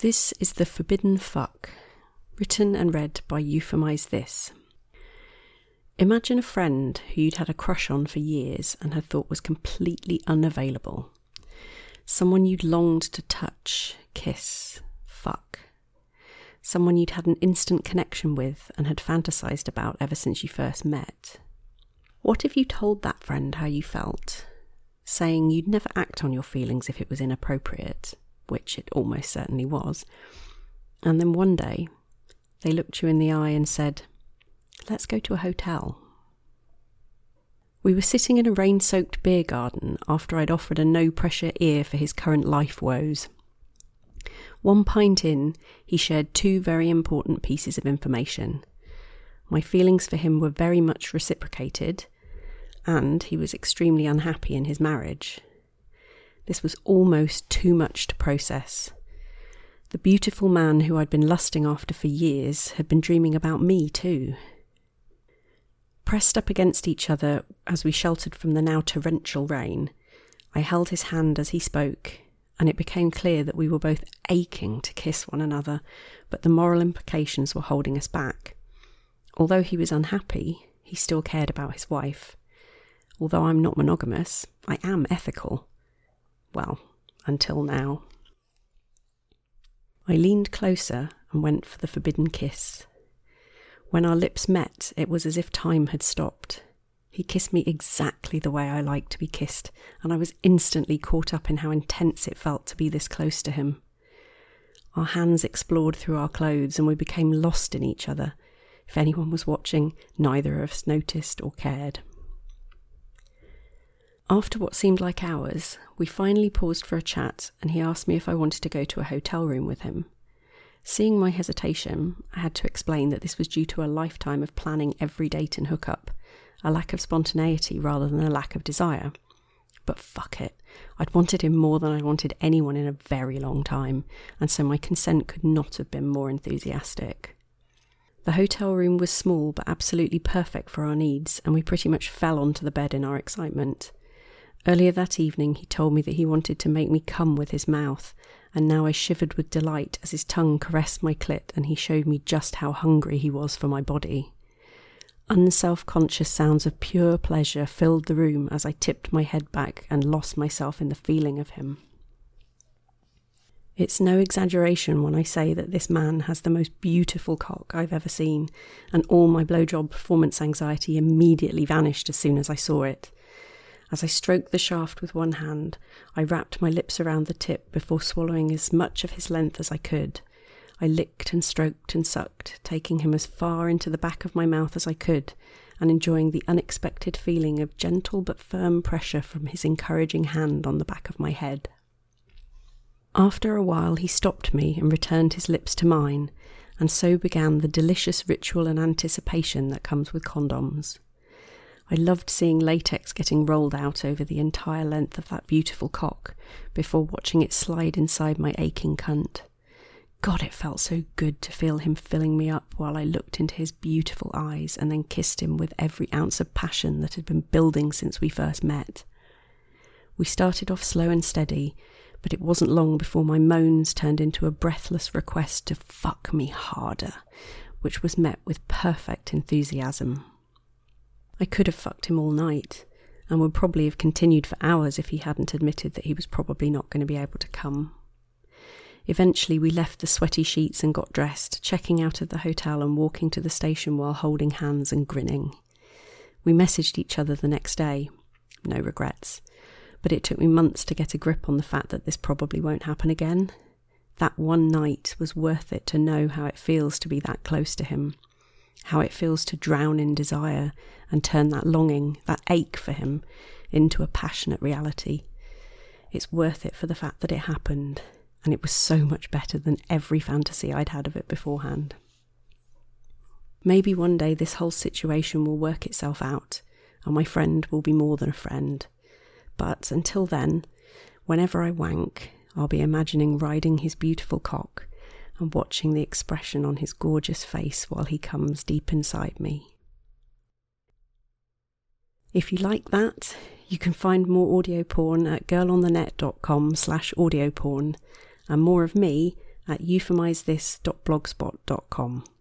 This is The Forbidden Fuck, written and read by Euphemize This. Imagine a friend who you'd had a crush on for years and had thought was completely unavailable. Someone you'd longed to touch, kiss, fuck. Someone you'd had an instant connection with and had fantasized about ever since you first met. What if you told that friend how you felt, saying you'd never act on your feelings if it was inappropriate, which it almost certainly was, and then one day they looked you in the eye and said, "Let's go to a hotel." We were sitting in a rain-soaked beer garden after I'd offered a no-pressure ear for his current life woes. 1 pint in, he shared 2 very important pieces of information. My feelings for him were very much reciprocated, and he was extremely unhappy in his marriage. This was almost too much to process. The beautiful man who I'd been lusting after for years had been dreaming about me too. Pressed up against each other as we sheltered from the now torrential rain, I held his hand as he spoke, and it became clear that we were both aching to kiss one another, but the moral implications were holding us back. Although he was unhappy, he still cared about his wife. Although I'm not monogamous, I am ethical. Well, until now. I leaned closer and went for the forbidden kiss. When our lips met, it was as if time had stopped. He kissed me exactly the way I like to be kissed, and I was instantly caught up in how intense it felt to be this close to him. Our hands explored through our clothes and we became lost in each other. If anyone was watching, neither of us noticed or cared. After what seemed like hours, we finally paused for a chat and he asked me if I wanted to go to a hotel room with him. Seeing my hesitation, I had to explain that this was due to a lifetime of planning every date and hookup, a lack of spontaneity rather than a lack of desire. But fuck it, I'd wanted him more than I wanted anyone in a very long time, and so my consent could not have been more enthusiastic. The hotel room was small but absolutely perfect for our needs, and we pretty much fell onto the bed in our excitement. Earlier that evening he told me that he wanted to make me come with his mouth, and now I shivered with delight as his tongue caressed my clit and he showed me just how hungry he was for my body. Unself-conscious sounds of pure pleasure filled the room as I tipped my head back and lost myself in the feeling of him. It's no exaggeration when I say that this man has the most beautiful cock I've ever seen, and all my blowjob performance anxiety immediately vanished as soon as I saw it. As I stroked the shaft with one hand, I wrapped my lips around the tip before swallowing as much of his length as I could. I licked and stroked and sucked, taking him as far into the back of my mouth as I could, and enjoying the unexpected feeling of gentle but firm pressure from his encouraging hand on the back of my head. After a while he stopped me and returned his lips to mine, and so began the delicious ritual and anticipation that comes with condoms. I loved seeing latex getting rolled out over the entire length of that beautiful cock before watching it slide inside my aching cunt. God, it felt so good to feel him filling me up while I looked into his beautiful eyes and then kissed him with every ounce of passion that had been building since we first met. We started off slow and steady, but it wasn't long before my moans turned into a breathless request to fuck me harder, which was met with perfect enthusiasm. I could have fucked him all night, and would probably have continued for hours if he hadn't admitted that he was probably not going to be able to come. Eventually we left the sweaty sheets and got dressed, checking out of the hotel and walking to the station while holding hands and grinning. We messaged each other the next day. No regrets. But it took me months to get a grip on the fact that this probably won't happen again. That one night was worth it to know how it feels to be that close to him. How it feels to drown in desire and turn that longing, that ache for him, into a passionate reality. It's worth it for the fact that it happened, and it was so much better than every fantasy I'd had of it beforehand. Maybe one day this whole situation will work itself out, and my friend will be more than a friend. But until then, whenever I wank, I'll be imagining riding his beautiful cock and watching the expression on his gorgeous face while he comes deep inside me. If you like that, you can find more audio porn at girlonthenet.com/audioporn, and more of me at euphemizethis.blogspot.com.